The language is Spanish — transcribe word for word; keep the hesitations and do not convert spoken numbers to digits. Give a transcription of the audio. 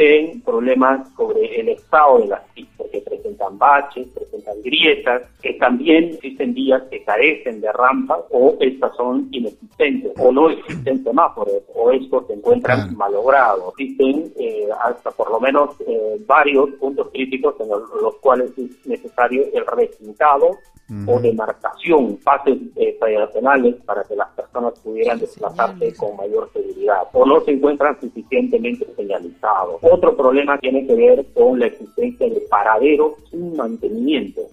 existen problemas sobre el estado de las pistas, que presentan baches, presentan grietas, que también existen vías que carecen de rampas o estas son inexistentes o no existen semáforos o estos se encuentran claro. malogrados. Existen eh, hasta por lo menos eh, varios puntos críticos en los, los cuales es necesario el recintado uh-huh. o demarcación, pases eh, peatonales para que las personas pudieran desplazarse con mayor seguridad o no se encuentran suficientemente señalizados. Otro problema tiene que ver con la existencia de paraderos sin mantenimiento.